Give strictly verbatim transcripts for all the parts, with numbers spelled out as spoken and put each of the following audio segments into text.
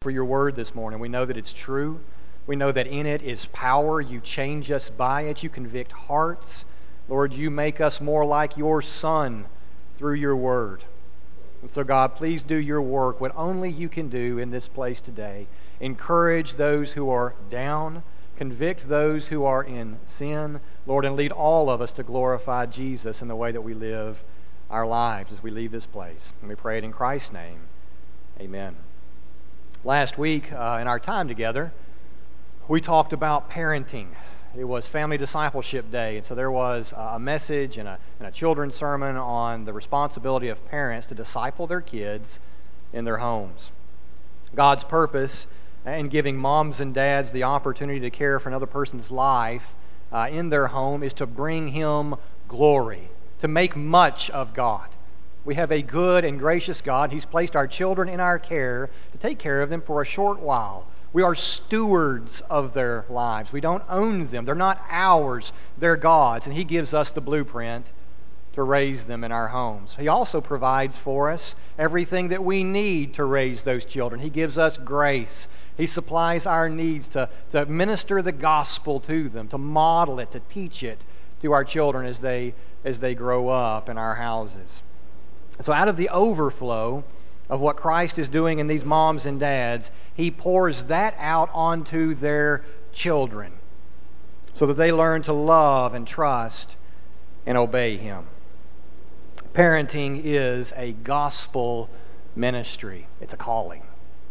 for your word this morning. We know that it's true. We know that in it is power. You change us by it. You convict hearts. Lord, you make us more like your Son through your word. And so, God, please do your work, what only you can do in this place today. Encourage those who are down. Convict those who are in sin. Lord, and lead all of us to glorify Jesus in the way that we live our lives as we leave this place. And we pray it in Christ's name. Amen. Last week, uh, in our time together, we talked about parenting. It was Family Discipleship Day, and so there was a message and a, and a children's sermon on the responsibility of parents to disciple their kids in their homes. God's purpose in giving moms and dads the opportunity to care for another person's life uh, in their home is to bring Him glory, to make much of God. We have a good and gracious God. He's placed our children in our care to take care of them for a short while. We are stewards of their lives. We don't own them. They're not ours. They're God's. And He gives us the blueprint to raise them in our homes. He also provides for us everything that we need to raise those children. He gives us grace. He supplies our needs to, to minister the gospel to them, to model it, to teach it to our children as they, as they grow up in our houses. So out of the overflow of what Christ is doing in these moms and dads, He pours that out onto their children so that they learn to love and trust and obey Him. Parenting is a gospel ministry. It's a calling.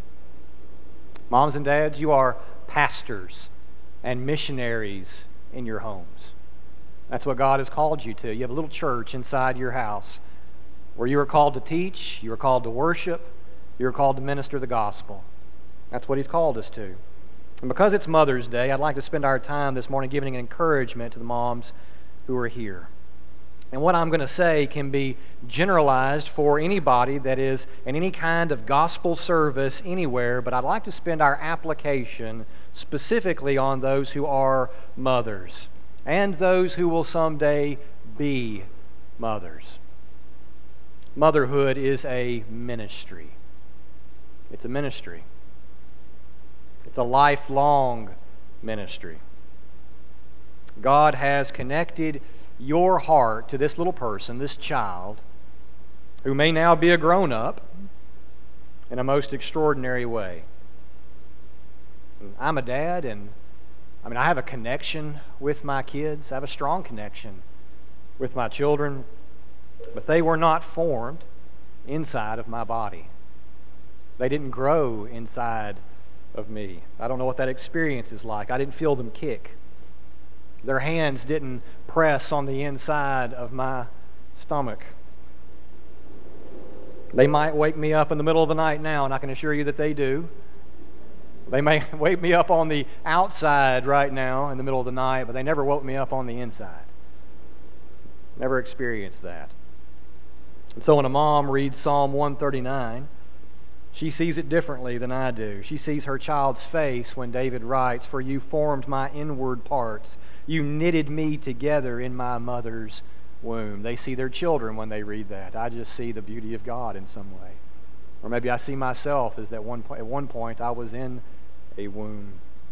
Moms and dads, you are pastors and missionaries in your homes. That's what God has called you to. You have a little church inside your house where you are called to teach, you are called to worship, you are called to minister the gospel. That's what He's called us to. And because it's Mother's Day, I'd like to spend our time this morning giving an encouragement to the moms who are here. And what I'm going to say can be generalized for anybody that is in any kind of gospel service anywhere, but I'd like to spend our application specifically on those who are mothers and those who will someday be mothers. Motherhood is a ministry. It's a ministry. It's a lifelong ministry. God has connected your heart to this little person, this child, who may now be a grown-up in a most extraordinary way. I'm a dad, and I mean, I have a connection with my kids. I have a strong connection with my children, but they were not formed inside of my body. They didn't grow inside of me. I don't know what that experience is like. I didn't feel them kick. Their hands didn't press on the inside of my stomach. They might wake me up in the middle of the night now, and I can assure you that they do. They may wake me up on the outside right now in the middle of the night, but they never woke me up on the inside. Never experienced that. And so when a mom reads Psalm one thirty-nine, she sees it differently than I do. She sees her child's face when David writes, "For you formed my inward parts. You knitted me together in my mother's womb." They see their children when they read that. I just see the beauty of God in some way. Or maybe I see myself as that one po- at one point I was in a womb.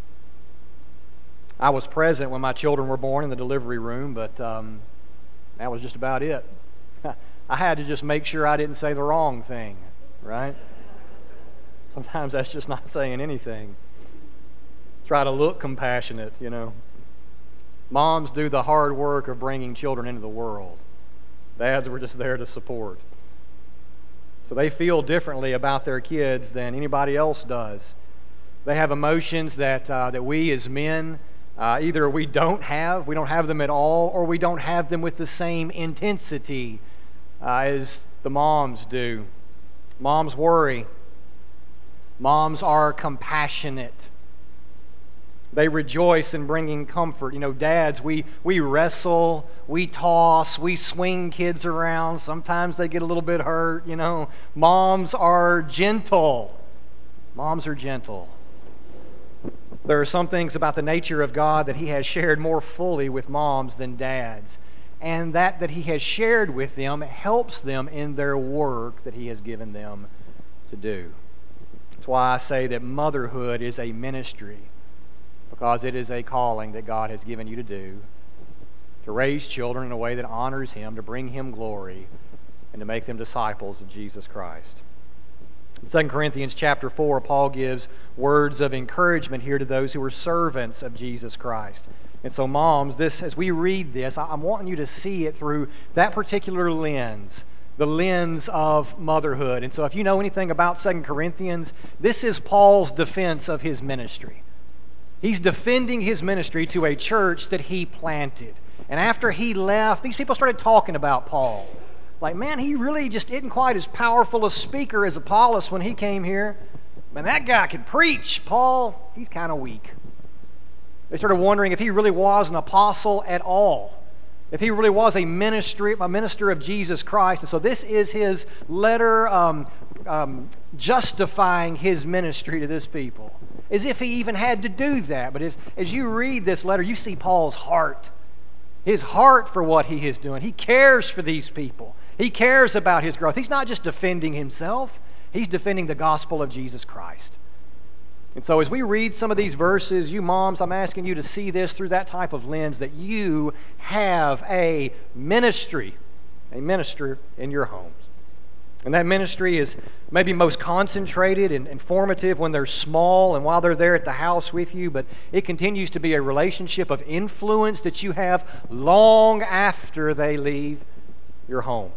I was present when my children were born in the delivery room, but um, that was just about it. I had to just make sure I didn't say the wrong thing, right? Sometimes that's just not saying anything. Try to look compassionate, you know. Moms do the hard work of bringing children into the world. Dads were just there to support. So they feel differently about their kids than anybody else does. They have emotions that uh, that we as men uh, either we don't have, we don't have them at all, or we don't have them with the same intensity uh, as the moms do. Moms worry. Moms are compassionate. They rejoice in bringing comfort. You know, dads, we, we wrestle, we toss, we swing kids around. Sometimes they get a little bit hurt, you know. Moms are gentle. Moms are gentle. There are some things about the nature of God that He has shared more fully with moms than dads. And that that He has shared with them helps them in their work that He has given them to do. That's why I say that motherhood is a ministry, because it is a calling that God has given you to do, to raise children in a way that honors Him, to bring Him glory, and to make them disciples of Jesus Christ. In Second Corinthians chapter four, Paul gives words of encouragement here to those who are servants of Jesus Christ. And so, moms, this as we read this, I'm wanting you to see it through that particular lens, the lens of motherhood. And so if you know anything about Second Corinthians, this is Paul's defense of his ministry. He's defending his ministry to a church that he planted. And after he left, these people started talking about Paul. Like, man, he really just isn't quite as powerful a speaker as Apollos when he came here. Man, that guy can preach. Paul, he's kind of weak. They started wondering if he really was an apostle at all, if he really was a ministry, a minister of Jesus Christ. And so this is his letter um, um, justifying his ministry to this people, as if he even had to do that. But as, as you read this letter, you see Paul's heart, his heart for what he is doing. He cares for these people. He cares about his growth. He's not just defending himself, he's defending the gospel of Jesus Christ. And so as we read some of these verses, you moms, I'm asking you to see this through that type of lens, that you have a ministry, a minister in your homes. And that ministry is maybe most concentrated and informative when they're small and while they're there at the house with you, but it continues to be a relationship of influence that you have long after they leave your home.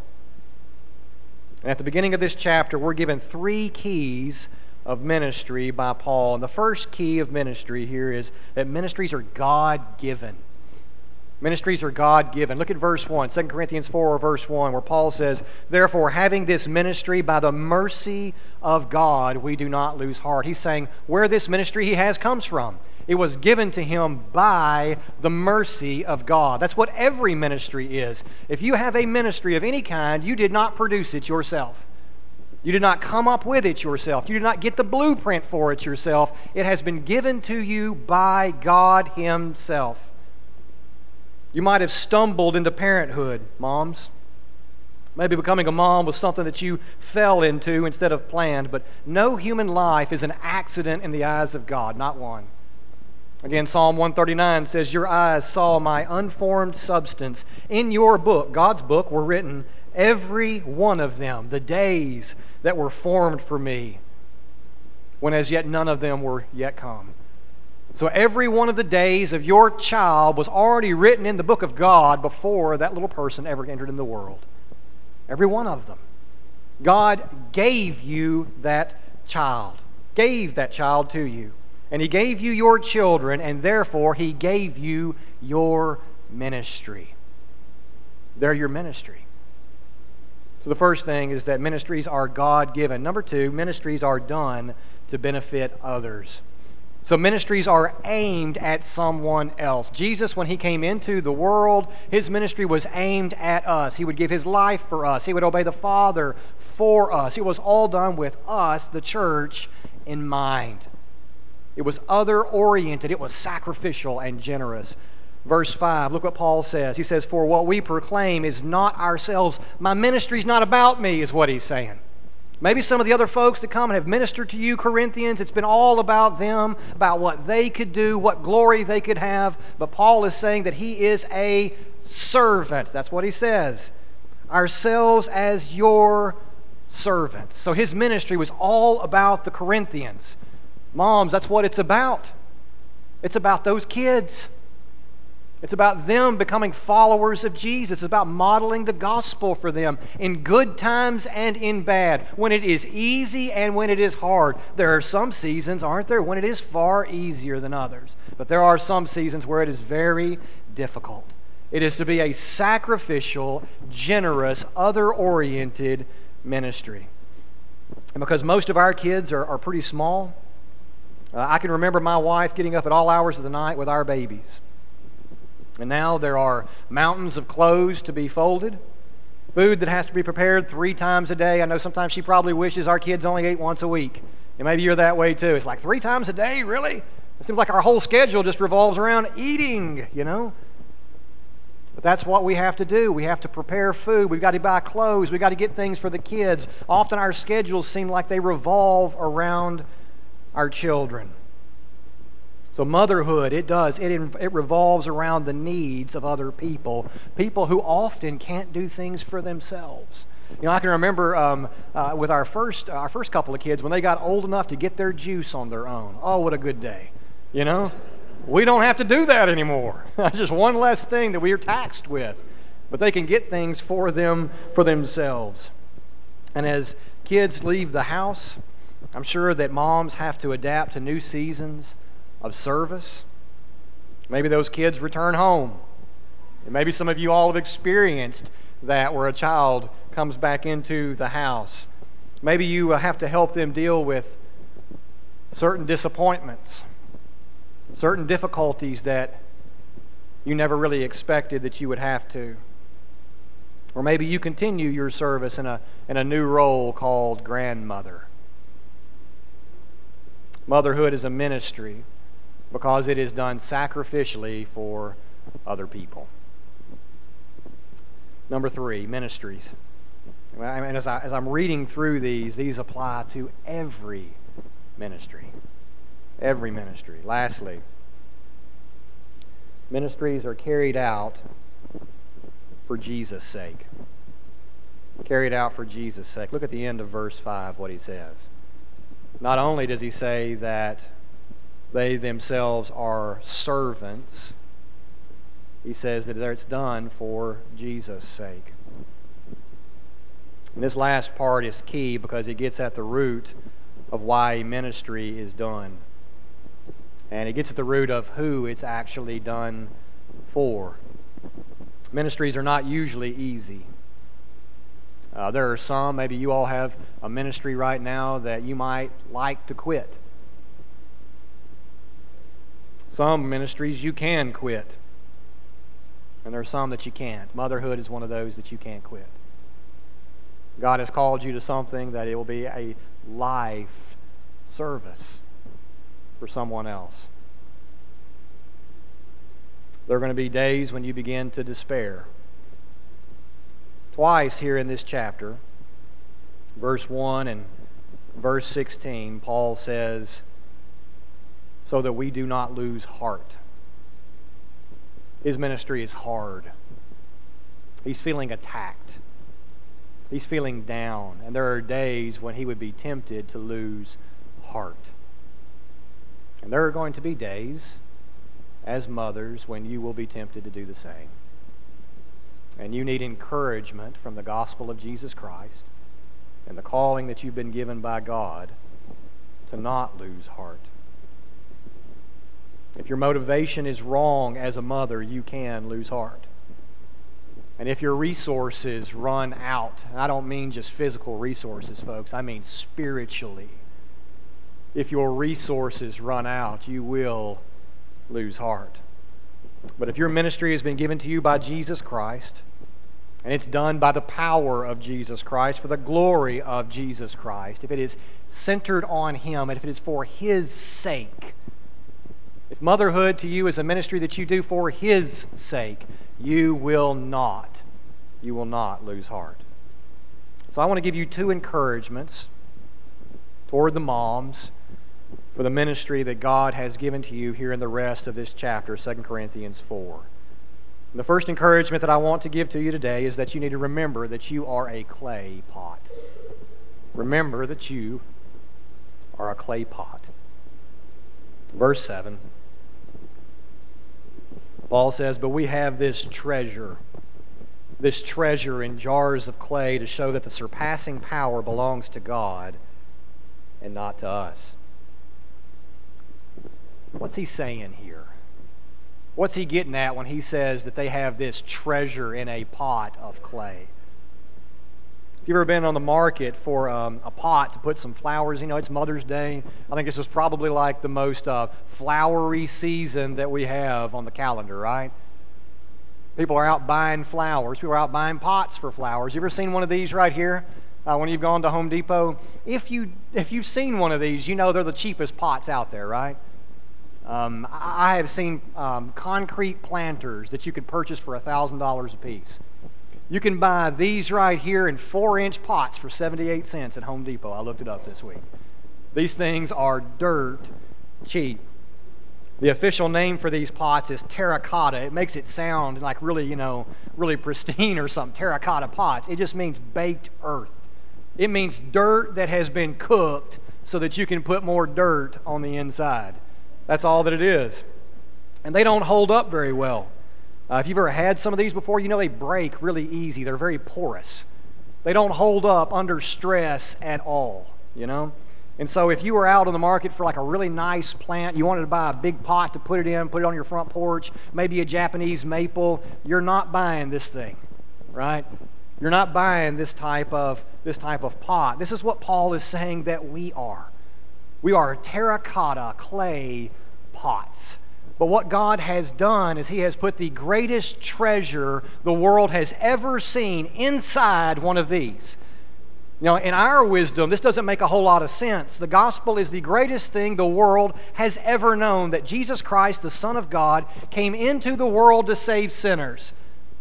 And at the beginning of this chapter, we're given three keys of ministry by Paul. And the first key of ministry here is that ministries are God-given. Ministries are God-given. Look at verse one, Second Corinthians four, verse one, where Paul says, "Therefore, having this ministry by the mercy of God, we do not lose heart." He's saying where this ministry he has comes from. It was given to him by the mercy of God. That's what every ministry is. If you have a ministry of any kind, you did not produce it yourself. You did not come up with it yourself. You did not get the blueprint for it yourself. It has been given to you by God Himself. You might have stumbled into parenthood, moms. Maybe becoming a mom was something that you fell into instead of planned, but no human life is an accident in the eyes of God, not one. Again, Psalm one thirty-nine says, "Your eyes saw my unformed substance. In your book," God's book, were written, every one of them, the days that were formed for me, when as yet none of them were yet come. So every one of the days of your child was already written in the book of God before that little person ever entered in the world. Every one of them. God gave you that child, gave that child to you. And He gave you your children, and therefore He gave you your ministry. They're your ministry. So the first thing is that ministries are God-given. Number two, ministries are done to benefit others. So ministries are aimed at someone else. Jesus, when He came into the world, His ministry was aimed at us. He would give His life for us. He would obey the Father for us. It was all done with us, the church, in mind. It was other-oriented. It was sacrificial and generous. Verse five, look what Paul says. He says, "For what we proclaim is not ourselves." My ministry is not about me, is what he's saying. Maybe some of the other folks that come and have ministered to you, Corinthians, it's been all about them, about what they could do, what glory they could have. But Paul is saying that he is a servant. That's what he says. Ourselves as your servants. So his ministry was all about the Corinthians. Moms, that's what it's about. It's about those kids. It's about them becoming followers of Jesus. It's about modeling the gospel for them in good times and in bad, when it is easy and when it is hard. There are some seasons, aren't there, when it is far easier than others. But there are some seasons where it is very difficult. It is to be a sacrificial, generous, other-oriented ministry. And because most of our kids are, are pretty small, uh, I can remember my wife getting up at all hours of the night with our babies. And now there are mountains of clothes to be folded, food that has to be prepared three times a day. I know sometimes she probably wishes our kids only ate once a week. And maybe you're that way too. It's like, three times a day, really? It seems like our whole schedule just revolves around eating, you know? But that's what we have to do. We have to prepare food. We've got to buy clothes. We've got to get things for the kids. Often our schedules seem like they revolve around our children. So motherhood, it does, it, it revolves around the needs of other people, people who often can't do things for themselves. You know, I can remember um, uh, with our first, our first couple of kids, when they got old enough to get their juice on their own. Oh, what a good day, you know? We don't have to do that anymore. That's just one less thing that we are taxed with. But they can get things for them, for themselves. And as kids leave the house, I'm sure that moms have to adapt to new seasons of service. Maybe those kids return home. And maybe some of you all have experienced that, where a child comes back into the house. Maybe you have to help them deal with certain disappointments, certain difficulties that you never really expected that you would have to. Or maybe you continue your service in a, in a new role called grandmother. Motherhood is a ministry because it is done sacrificially for other people. Number three, ministries. And as, I, as I'm reading through these, these apply to every ministry. Every ministry. Lastly, ministries are carried out for Jesus' sake. Carried out for Jesus' sake. Look at the end of verse five, what he says. Not only does he say that they themselves are servants, he says that it's done for Jesus' sake. And this last part is key because it gets at the root of why ministry is done. And it gets at the root of who it's actually done for. Ministries are not usually easy. Uh, there are some, maybe you all have a ministry right now that you might like to quit. Some ministries you can quit. And there are some that you can't. Motherhood is one of those that you can't quit. God has called you to something that it will be a life service for someone else. There are going to be days when you begin to despair. Twice here in this chapter, verse one and verse sixteen, Paul says, so that we do not lose heart. His ministry is hard. He's feeling attacked. He's feeling down. And there are days when he would be tempted to lose heart. And there are going to be days, as mothers, when you will be tempted to do the same. And you need encouragement from the gospel of Jesus Christ and the calling that you've been given by God to not lose heart. If your motivation is wrong as a mother, you can lose heart. And if your resources run out, and I don't mean just physical resources, folks, I mean spiritually. If your resources run out, you will lose heart. But if your ministry has been given to you by Jesus Christ, and it's done by the power of Jesus Christ, for the glory of Jesus Christ, if it is centered on Him, and if it is for His sake, if motherhood to you is a ministry that you do for His sake, you will not, you will not lose heart. So I want to give you two encouragements toward the moms for the ministry that God has given to you here in the rest of this chapter, Second Corinthians four. And the first encouragement that I want to give to you today is that you need to remember that you are a clay pot. Remember that you are a clay pot. Verse seven. Paul says, but we have this treasure, this treasure in jars of clay to show that the surpassing power belongs to God and not to us. What's he saying here? What's he getting at when he says that they have this treasure in a pot of clay? If you've ever been on the market for um, a pot to put some flowers, you know, it's Mother's Day. I think this is probably like the most uh, flowery season that we have on the calendar, right? People are out buying flowers. People are out buying pots for flowers. You ever seen one of these right here? Uh, when you've gone to Home Depot? If, you, if you've seen one of these, you know they're the cheapest pots out there, right? Um, I have seen um, concrete planters that you could purchase for one thousand dollars a piece. You can buy these right here in four-inch pots for seventy-eight cents at Home Depot. I looked it up this week. These things are dirt cheap. The official name for these pots is terracotta. It makes it sound like really, you know, really pristine or something. Terracotta pots. It just means baked earth. It means dirt that has been cooked so that you can put more dirt on the inside. That's all that it is. And they don't hold up very well. Uh, if you've ever had some of these before, you know they break really easy. They're very porous. They don't hold up under stress at all, you know? And so if you were out on the market for like a really nice plant, you wanted to buy a big pot to put it in, put it on your front porch, maybe a Japanese maple, you're not buying this thing, right? You're not buying this type of this type of pot. This is what Paul is saying that we are. We are terracotta clay pots. But what God has done is He has put the greatest treasure the world has ever seen inside one of these. You know, in our wisdom, this doesn't make a whole lot of sense. The gospel is the greatest thing the world has ever known, that Jesus Christ, the Son of God, came into the world to save sinners.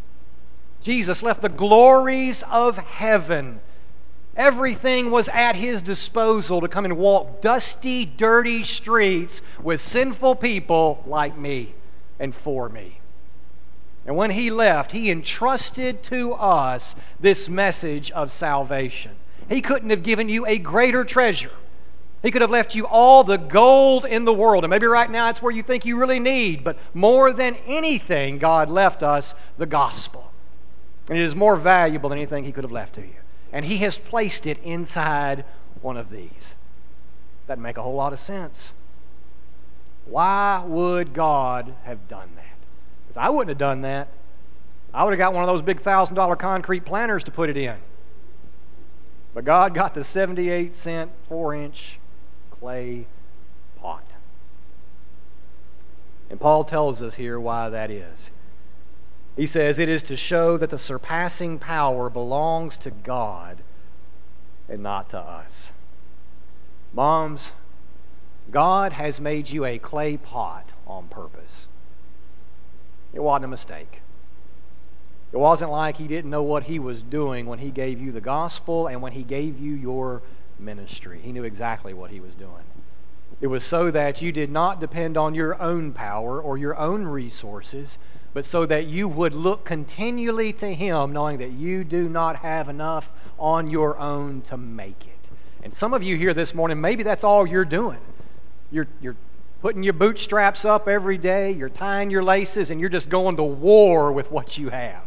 Jesus left the glories of heaven. Everything was at His disposal to come and walk dusty, dirty streets with sinful people like me and for me. And when He left, He entrusted to us this message of salvation. He couldn't have given you a greater treasure. He could have left you all the gold in the world. And maybe right now it's where you think you really need. But more than anything, God left us the gospel. And it is more valuable than anything He could have left to you. And He has placed it inside one of these. Doesn't make a whole lot of sense. Why would God have done that? Because I wouldn't have done that. I would have got one of those big one thousand dollar concrete planters to put it in. But God got the seventy-eight cent, four inch clay pot. And Paul tells us here why that is. He says it is to show that the surpassing power belongs to God and not to us. Moms, God has made you a clay pot on purpose. It wasn't a mistake. It wasn't like He didn't know what He was doing when He gave you the gospel and when He gave you your ministry. He knew exactly what He was doing. It was so that you did not depend on your own power or your own resources, but so that you would look continually to Him, knowing that you do not have enough on your own to make it. And some of you here this morning, maybe that's all you're doing. You're, you're putting your bootstraps up every day, you're tying your laces, and you're just going to war with what you have.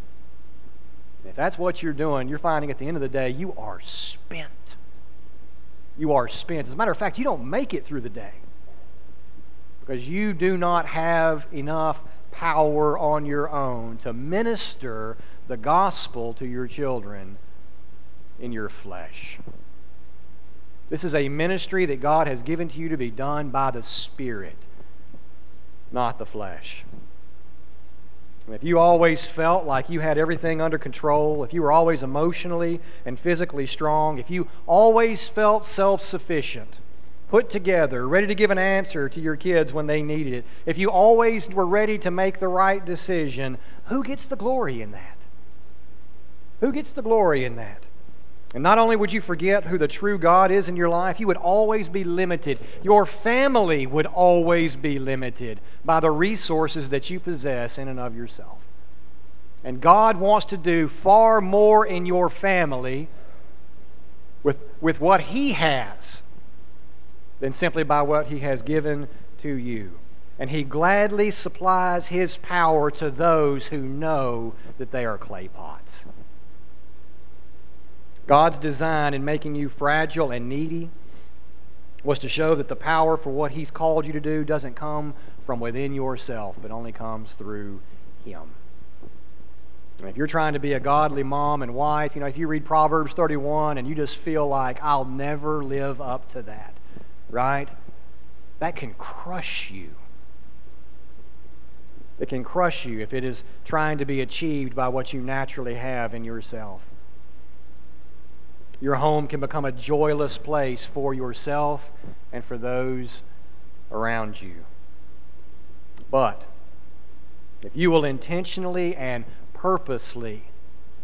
If that's what you're doing, you're finding at the end of the day, you are spent. You are spent. As a matter of fact, you don't make it through the day because you do not have enough power on your own to minister the gospel to your children in your flesh. This is a ministry that God has given to you to be done by the Spirit, not the flesh. And if you always felt like you had everything under control, if you were always emotionally and physically strong, if you always felt self-sufficient, put together, ready to give an answer to your kids when they needed it, if you always were ready to make the right decision, who gets the glory in that? Who gets the glory in that? And not only would you forget who the true God is in your life, you would always be limited. Your family would always be limited by the resources that you possess in and of yourself. And God wants to do far more in your family with, with what He has than simply by what He has given to you. And He gladly supplies His power to those who know that they are clay pots. God's design in making you fragile and needy was to show that the power for what He's called you to do doesn't come from within yourself, but only comes through Him. And if you're trying to be a godly mom and wife, you know, if you read Proverbs thirty-one and you just feel like, I'll never live up to that, right? That can crush you. It can crush you if it is trying to be achieved by what you naturally have in yourself. Your home can become a joyless place for yourself and for those around you. But if you will intentionally and purposely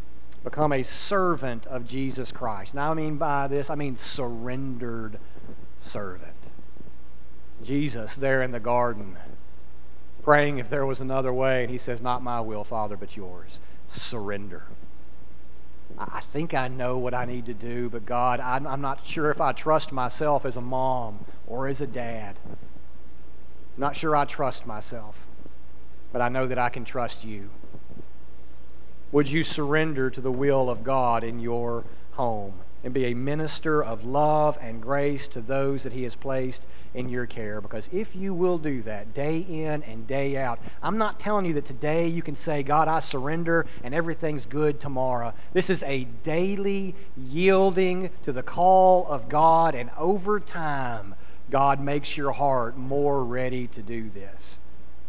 become a servant of Jesus Christ. Now I mean by this, I mean surrendered servant. Jesus there in the garden, praying if there was another way, and he says, not my will, Father, but yours. Surrender. I think I know what I need to do, but God, I'm, I'm not sure if I trust myself as a mom or as a dad. I'm not sure I trust myself, but I know that I can trust you. Would you surrender to the will of God in your home and be a minister of love and grace to those that He has placed in your care? Because if you will do that day in and day out, I'm not telling you that today you can say, God, I surrender and everything's good tomorrow. This is a daily yielding to the call of God, and over time, God makes your heart more ready to do this.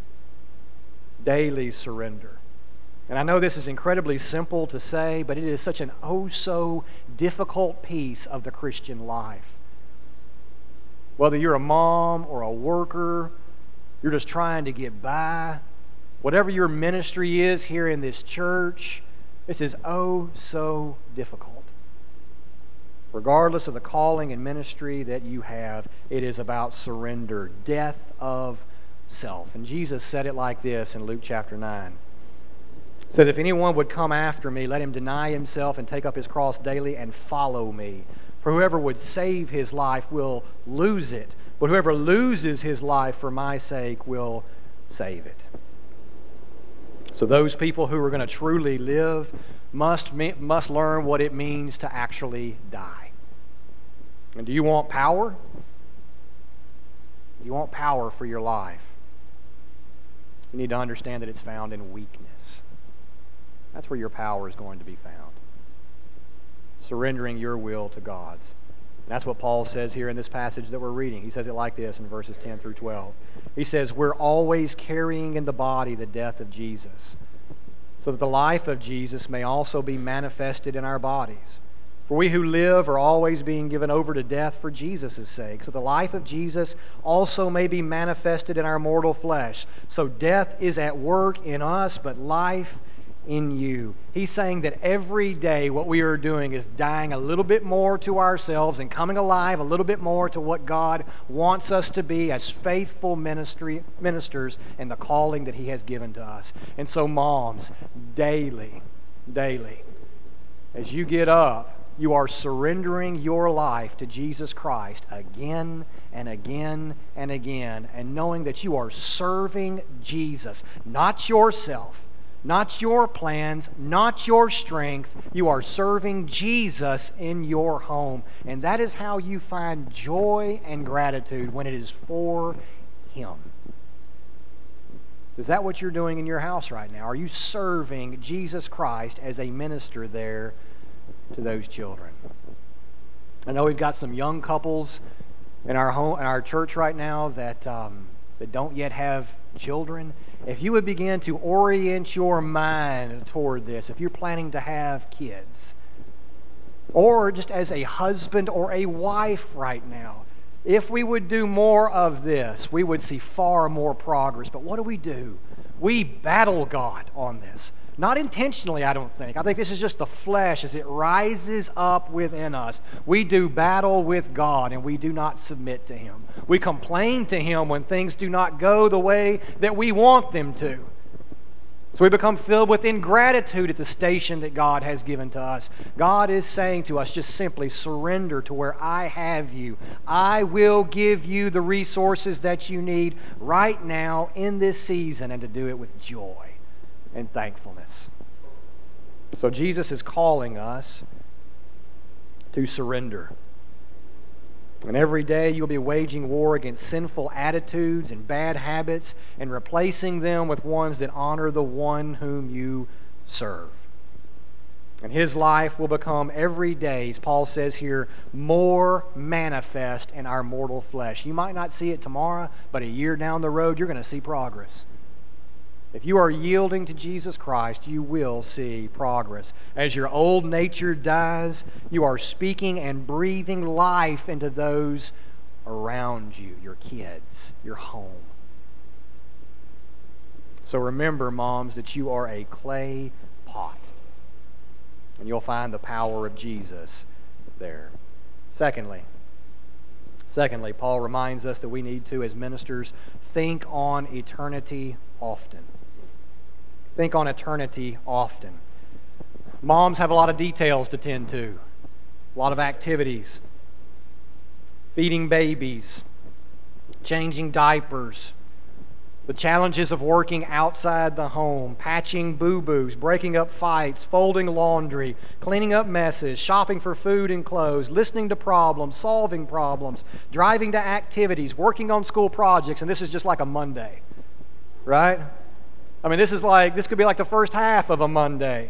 Daily surrender. And I know this is incredibly simple to say, but it is such an oh so difficult piece of the Christian life. Whether you're a mom or a worker, you're just trying to get by, whatever your ministry is here in this church, this is oh so difficult. Regardless of the calling and ministry that you have, it is about surrender, death of self. And Jesus said it like this in Luke chapter nine. It says, if anyone would come after me, let him deny himself and take up his cross daily and follow me. For whoever would save his life will lose it, but whoever loses his life for my sake will save it. So those people who are going to truly live must, must learn what it means to actually die. And do you want power? Do you want power for your life? You need to understand that it's found in weakness. That's where your power is going to be found. Surrendering your will to God's. And that's what Paul says here in this passage that we're reading. He says it like this in verses ten through twelve. He says, we're always carrying in the body the death of Jesus, so that the life of Jesus may also be manifested in our bodies. For we who live are always being given over to death for Jesus' sake, so the life of Jesus also may be manifested in our mortal flesh. So death is at work in us, but life in you. He's saying that every day what we are doing is dying a little bit more to ourselves and coming alive a little bit more to what God wants us to be as faithful ministry, ministers in the calling that He has given to us. And so moms, daily, daily, as you get up, you are surrendering your life to Jesus Christ again and again and again, and knowing that you are serving Jesus, not yourself, not your plans, not your strength. You are serving Jesus in your home. And that is how you find joy and gratitude, when it is for Him. Is that what you're doing in your house right now? Are you serving Jesus Christ as a minister there to those children? I know we've got some young couples in our home, in our church right now that um, that don't yet have children. If you would begin to orient your mind toward this, if you're planning to have kids, or just as a husband or a wife right now, if we would do more of this, we would see far more progress. But what do we do? We battle God on this. Not intentionally, I don't think. I think this is just the flesh as it rises up within us. We do battle with God, and we do not submit to Him. We complain to Him when things do not go the way that we want them to. So we become filled with ingratitude at the station that God has given to us. God is saying to us, just simply surrender to where I have you. I will give you the resources that you need right now in this season, and to do it with joy and thankfulness. So Jesus is calling us to surrender. And every day you'll be waging war against sinful attitudes and bad habits and replacing them with ones that honor the one whom you serve. And His life will become every day, as Paul says here, more manifest in our mortal flesh. You might not see it tomorrow, but a year down the road you're going to see progress. If you are yielding to Jesus Christ, you will see progress. As your old nature dies, you are speaking and breathing life into those around you, your kids, your home. So remember, moms, that you are a clay pot, and you'll find the power of Jesus there. Secondly, Secondly, Paul reminds us that we need to, as ministers, think on eternity often. Think on eternity often. Moms have a lot of details to tend to, a lot of activities. Feeding babies, changing diapers, the challenges of working outside the home, patching boo-boos, breaking up fights, folding laundry, cleaning up messes, shopping for food and clothes, listening to problems, solving problems, driving to activities, working on school projects, and this is just like a Monday, right? I mean, this is like, this could be like the first half of a Monday.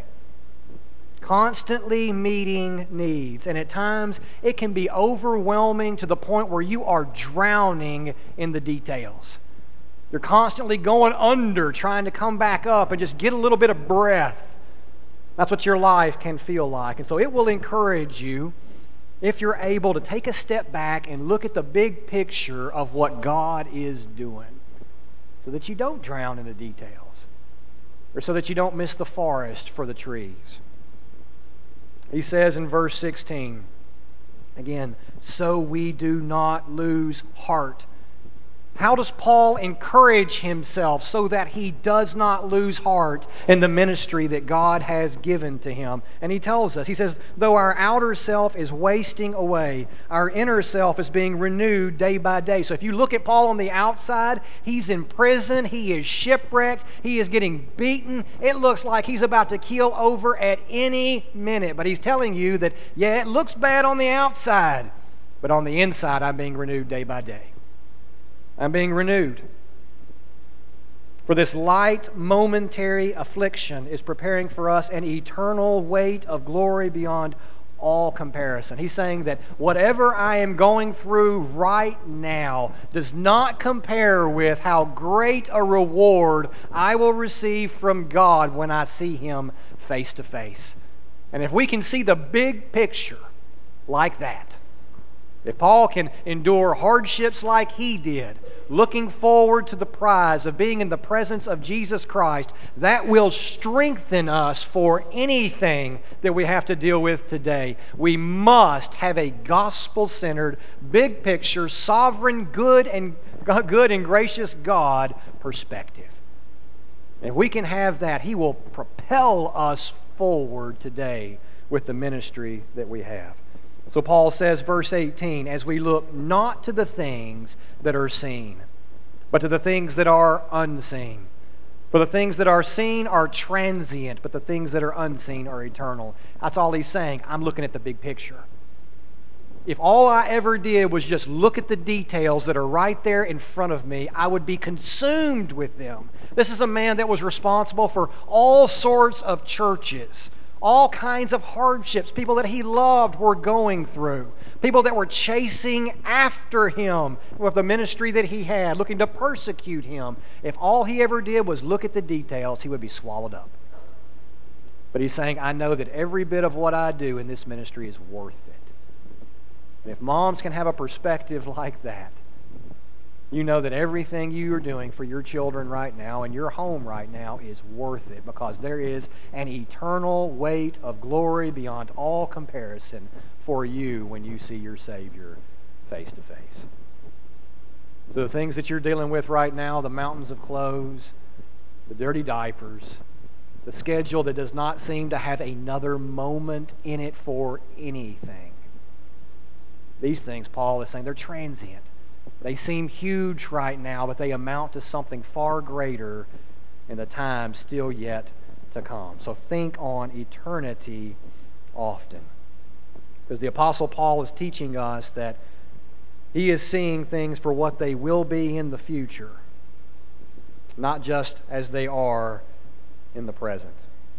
Constantly meeting needs, and at times it can be overwhelming to the point where you are drowning in the details. You're constantly going under, trying to come back up and just get a little bit of breath. That's what your life can feel like. And so it will encourage you, if you're able, to take a step back and look at the big picture of what God is doing, so that you don't drown in the details, or so that you don't miss the forest for the trees. He says in verse sixteen, again, so we do not lose heart. How does Paul encourage himself so that he does not lose heart in the ministry that God has given to him? And he tells us, he says, though our outer self is wasting away, our inner self is being renewed day by day. So if you look at Paul on the outside, he's in prison, he is shipwrecked, he is getting beaten. It looks like he's about to keel over at any minute. But he's telling you that, yeah, it looks bad on the outside, but on the inside I'm being renewed day by day. I'm being renewed. For this light, momentary affliction is preparing for us an eternal weight of glory beyond all comparison. He's saying that whatever I am going through right now does not compare with how great a reward I will receive from God when I see Him face to face. And if we can see the big picture like that, if Paul can endure hardships like he did, looking forward to the prize of being in the presence of Jesus Christ, that will strengthen us for anything that we have to deal with today. We must have a gospel-centered, big picture, sovereign, good and good and gracious God perspective. And if we can have that, He will propel us forward today with the ministry that we have. So Paul says, verse eighteen, as we look not to the things that are seen, but to the things that are unseen. For the things that are seen are transient, but the things that are unseen are eternal. That's all he's saying. I'm looking at the big picture. If all I ever did was just look at the details that are right there in front of me, I would be consumed with them. This is a man that was responsible for all sorts of churches. All kinds of hardships people that he loved were going through. People that were chasing after him with the ministry that he had, looking to persecute him. If all he ever did was look at the details, he would be swallowed up. But he's saying, I know that every bit of what I do in this ministry is worth it. And if moms can have a perspective like that, you know that everything you are doing for your children right now and your home right now is worth it, because there is an eternal weight of glory beyond all comparison for you when you see your Savior face to face. So the things that you're dealing with right now, the mountains of clothes, the dirty diapers, the schedule that does not seem to have another moment in it for anything. These things, Paul is saying, they're transient. They seem huge right now, but they amount to something far greater in the time still yet to come. So think on eternity often. Because the Apostle Paul is teaching us that he is seeing things for what they will be in the future, not just as they are in the present.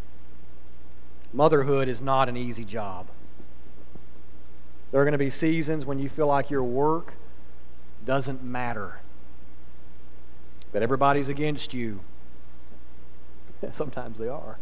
Motherhood is not an easy job. There are going to be seasons when you feel like your work doesn't matter, that everybody's against you. Sometimes they are.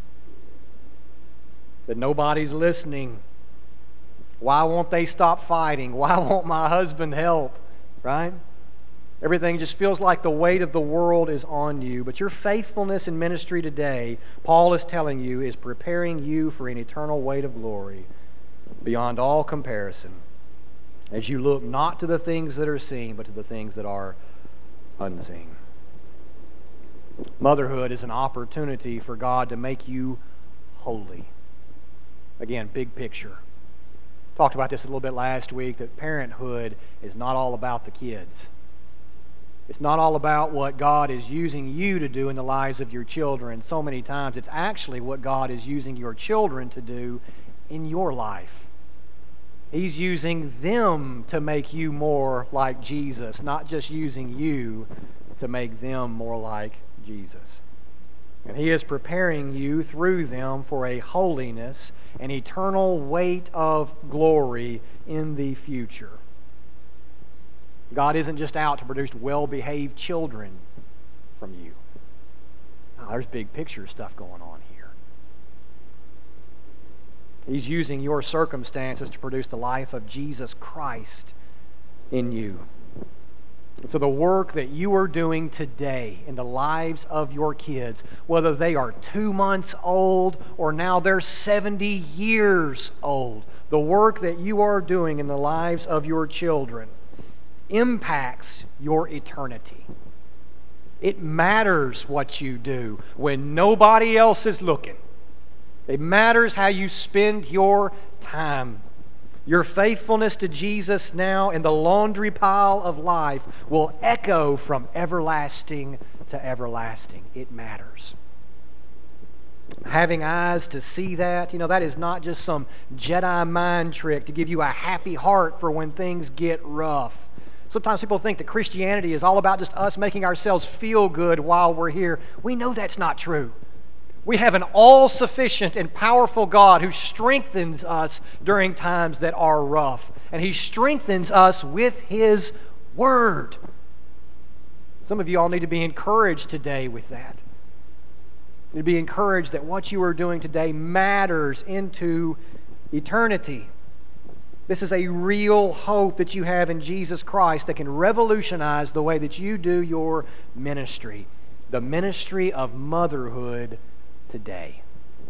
That nobody's listening. Why won't they stop fighting? Why won't my husband help? Right? Everything just feels like the weight of the world is on you. But your faithfulness in ministry today, Paul is telling you, is preparing you for an eternal weight of glory beyond all comparison. as you look not to the things that are seen, but to the things that are unseen. Motherhood is an opportunity for God to make you holy. Again, big picture. Talked about this a little bit last week, that parenthood is not all about the kids. It's not all about what God is using you to do in the lives of your children. So many times it's actually what God is using your children to do in your life. He's using them to make you more like Jesus, not just using you to make them more like Jesus. And He is preparing you through them for a holiness, an eternal weight of glory in the future. God isn't just out to produce well-behaved children from you. No, there's big picture stuff going on here. He's using your circumstances to produce the life of Jesus Christ in you. And so the work that you are doing today in the lives of your kids, whether they are two months old or now they're seventy years old, the work that you are doing in the lives of your children impacts your eternity. It matters what you do when nobody else is looking. It matters how you spend your time. Your faithfulness to Jesus now in the laundry pile of life will echo from everlasting to everlasting. It matters. Having eyes to see that, you know, that is not just some Jedi mind trick to give you a happy heart for when things get rough. Sometimes people think that Christianity is all about just us making ourselves feel good while we're here. We know that's not true. We have an all-sufficient and powerful God who strengthens us during times that are rough. And He strengthens us with His Word. Some of you all need to be encouraged today with that. You need to be encouraged that what you are doing today matters into eternity. This is a real hope that you have in Jesus Christ that can revolutionize the way that you do your ministry. The ministry of motherhood today.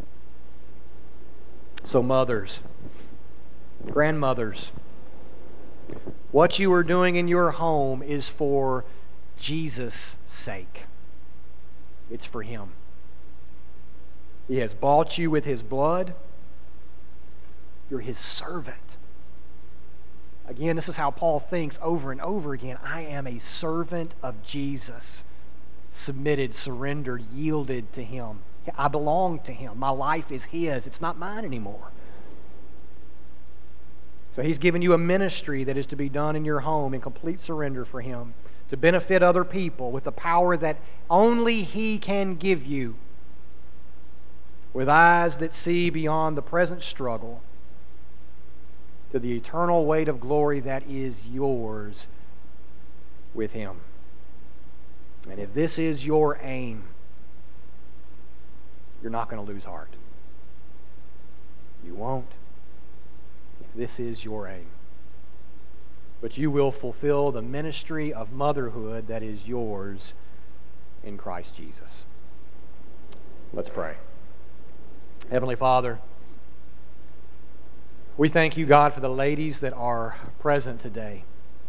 So mothers, grandmothers, what you are doing in your home is for Jesus' sake. It's for Him. He has bought you with His blood. You're His servant. Again, this is how Paul thinks over and over again. I am a servant of Jesus, submitted, surrendered, yielded to Him. I belong to Him. My life is His. It's not mine anymore. So He's given you a ministry that is to be done in your home in complete surrender for Him, to benefit other people with the power that only He can give you, with eyes that see beyond the present struggle to the eternal weight of glory that is yours with Him. And if this is your aim, you're not going to lose heart. You won't, if this is your aim. But you will fulfill the ministry of motherhood that is yours in Christ Jesus. Let's pray. Heavenly Father, we thank You, God, for the ladies that are present today,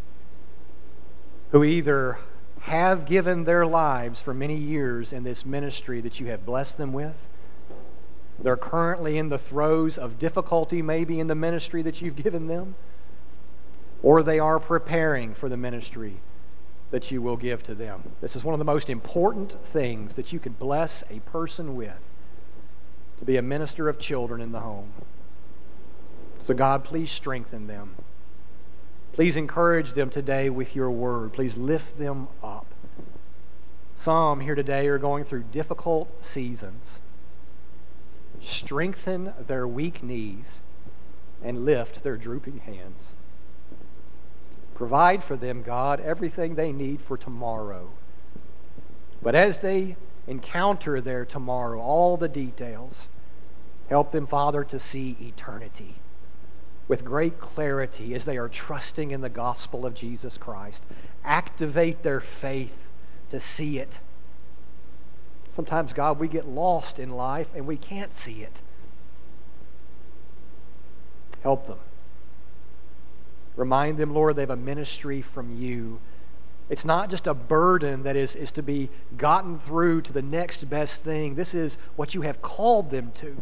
who either have given their lives for many years in this ministry that You have blessed them with. They're currently in the throes of difficulty, maybe in the ministry that You've given them, or they are preparing for the ministry that You will give to them. This is one of the most important things that you could bless a person with, to be a minister of children in the home. So God, please strengthen them. Please encourage them today with Your Word. Please lift them up. Some here today are going through difficult seasons. Strengthen their weak knees and lift their drooping hands. Provide for them, God, everything they need for tomorrow. But as they encounter their tomorrow, all the details, help them, Father, to see eternity with great clarity as they are trusting in the gospel of Jesus Christ. Activate their faith to see it. Sometimes, God, we get lost in life and we can't see it. Help them. Remind them, Lord, they have a ministry from you. It's not just a burden that is, is to be gotten through to the next best thing. This is what you have called them to.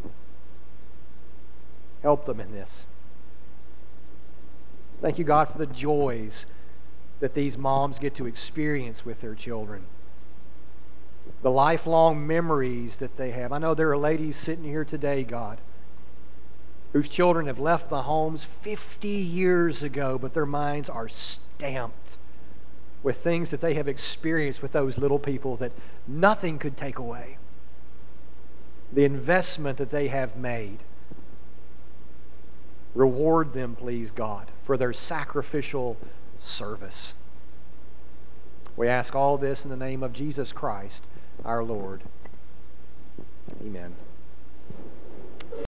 Help them in this. Thank you, God, for the joys that these moms get to experience with their children. The lifelong memories that they have. I know there are ladies sitting here today, God, whose children have left the homes fifty years ago, but their minds are stamped with things that they have experienced with those little people that nothing could take away. The investment that they have made. Reward them, please, God, for their sacrificial service. We ask all this in the name of Jesus Christ, our Lord. Amen.